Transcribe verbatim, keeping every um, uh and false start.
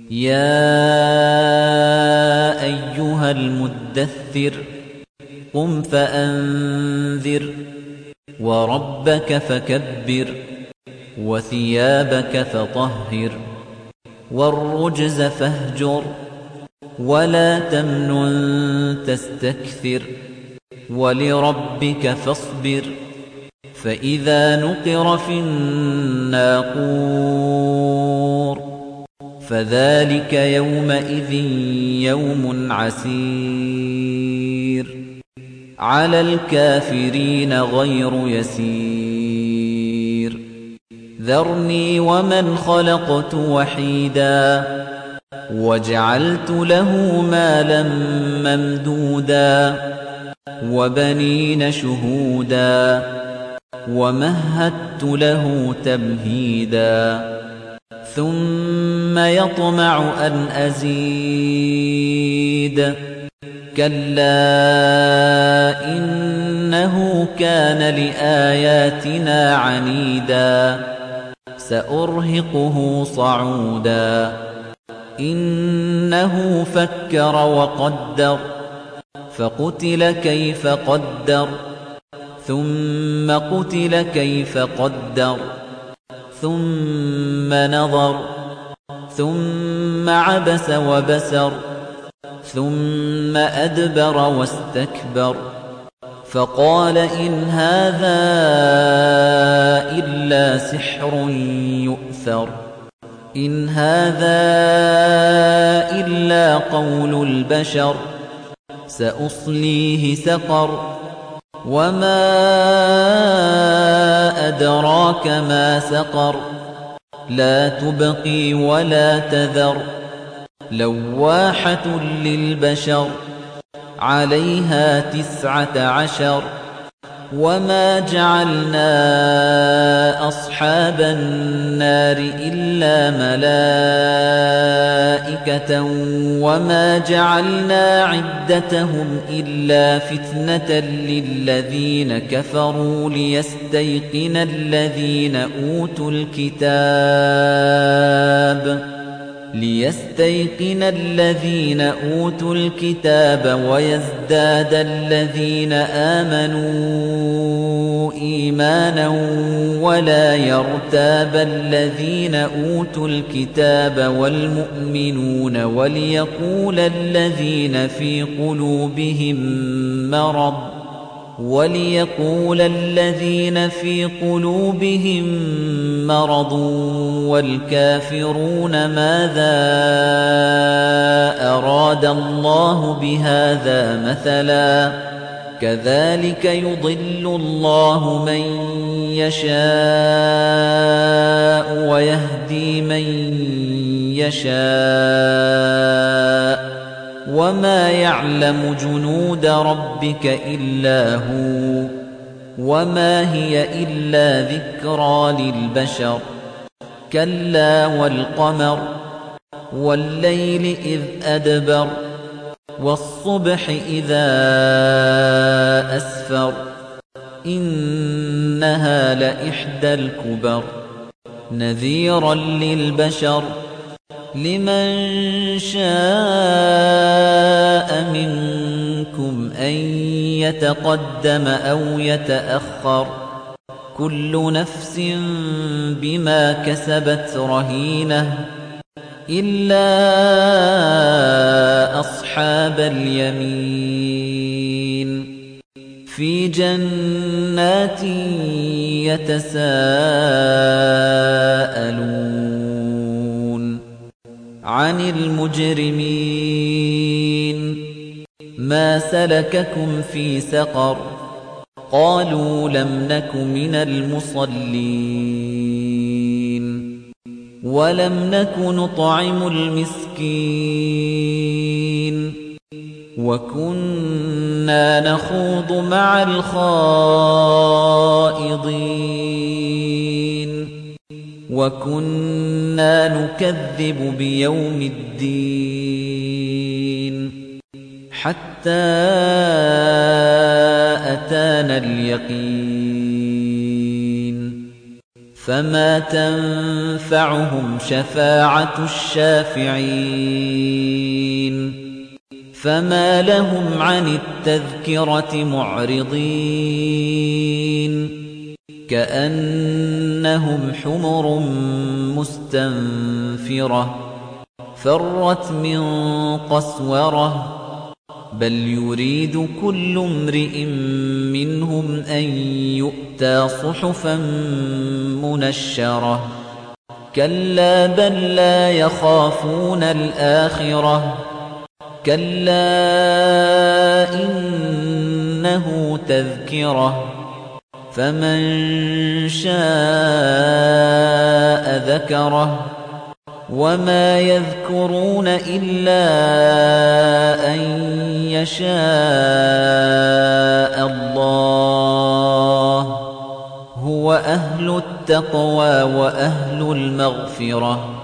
يَا أَيُّهَا الْمُدَّثِّرُ قُمْ فَأَنذِرْ وَرَبَّكَ فَكَبِّرْ وَثِيَابَكَ فَطَهِّرْ وَالرُّجْزَ فَاهْجُرْ وَلَا تَمْنُن تَسْتَكْثِرْ وَلِرَبِّكَ فَاصْبِرْ فَإِذَا نُقِرَ فِي النَّاقُورِ فَذَلِكَ يَوْمَئِذٍ يَوْمٌ عَسِيرٌ عَلَى الْكَافِرِينَ غَيْرُ يَسِيرٍ ذَرْنِي وَمَنْ خَلَقْتُ وَحِيدًا وَجَعَلْتُ لَهُ مَالًا مَّمْدُودًا وَبَنِينَ شُهُودًا وَمَهَّدتُّ لَهُ تَمْهِيدًا ثُمَّ يَطْمَعُ أَنْ أَزِيدَ كَلَّا إِنَّهُ كَانَ لِآيَاتِنَا عَنِيدًا سَأُرْهِقُهُ صَعُودًا إِنَّهُ فَكَّرَ وَقَدَّرَ فَقُتِلَ كَيْفَ قَدَّرَ ثُمَّ قُتِلَ كَيْفَ قَدَّرَ ثُمَّ نَظَرَ ثُمَّ عَبَسَ وَبَسَرَ ثُمَّ أَدْبَرَ وَاسْتَكْبَرَ فَقَالَ إِنْ هَذَا إِلَّا سِحْرٌ يُؤْثَرُ إِنْ هَذَا إِلَّا قَوْلُ الْبَشَرِ سَأُصْلِيهِ سَقَرَ وَمَا أَدْرَاكَ مَا سَقَرُ لَا تُبْقِي وَلَا تَذَرُ لَوَّاحَةٌ لِّلْبَشَرِ عَلَيْهَا تِسْعَةَ عَشَرَ وَمَا جَعَلْنَا أَصْحَابَ النَّارِ إِلَّا مَلَائِكَةً وَمَا جَعَلْنَا عِدَّتَهُمْ إِلَّا فِتْنَةً لِّلَّذِينَ كَفَرُوا لِيَسْتَيْقِنَ الَّذِينَ أُوتُوا الْكِتَابَ لِيَسْتَيْقِنَ الَّذِينَ أُوتُوا الْكِتَابَ وَيَزْدَادَ الَّذِينَ آمَنُوا إِيمَانًا وَلَا يَرْتَابَ الَّذِينَ أُوتُوا الْكِتَابَ وَالْمُؤْمِنُونَ وَلِيَقُولَ الَّذِينَ فِي قُلُوبِهِم مَّرَضٌ وَلِيَقُولَ الَّذِينَ فِي قُلُوبِهِم مَّرَضٌ وَالْكَافِرُونَ مَاذَا أَرَادَ اللَّهُ بِهَذَا مَثَلًا كَذَلِكَ يُضِلُّ اللَّهُ مَن يَشَاءُ وَيَهْدِي مَن يَشَاءُ وَمَا يَعْلَمُ جُنُودَ رَبِّكَ إِلَّا هُوَ وَمَا هِيَ إِلَّا ذِكْرَىٰ لِلْبَشَرِ كَلَّا وَالْقَمَرِ وَاللَّيْلِ إِذْ أَدْبَرَ وَالصُّبْحِ إِذَا أَسْفَرَ إِنَّهَا لَإِحْدَى الْكُبَرِ نَذِيرًا لِّلْبَشَرِ لِمَن شَاءَ مِنكُمْ أَن يَتَقَدَّمَ أَوْ يَتَأَخَّرَ كُلُّ نَفْسٍ بِمَا كَسَبَتْ رَهِينَةٌ إِلَّا أَصْحَابَ الْيَمِينِ فِي جَنَّاتٍ يَتَسَاءَلُونَ عَنِ الْمُجْرِمِينَ مَا سَلَكَكُمْ فِي سَقَرَ قَالُوا لَمْ نَكُ مِنَ الْمُصَلِّينَ وَلَمْ نَكُ نُطْعِمُ الْمِسْكِينَ وَكُنَّا نَخُوضُ مَعَ الْخَائِضِينَ وَكُنَّا نُكَذِّبُ بِيَوْمِ الدِّينِ حَتَّى أَتَانَا الْيَقِينُ فما تنفعهم شفاعة الشافعين فما لهم عن التذكرة معرضين كأنهم حمر مستنفرة فرت من قسورة بل يريد كل امرئ منهم أن يؤتى صحفا منشرة كلا بل لا يخافون الآخرة كلا إنه تذكرة فمن شاء ذكره وما يذكرون إلا أن يشاء الله هو أهل التقوى وأهل المغفرة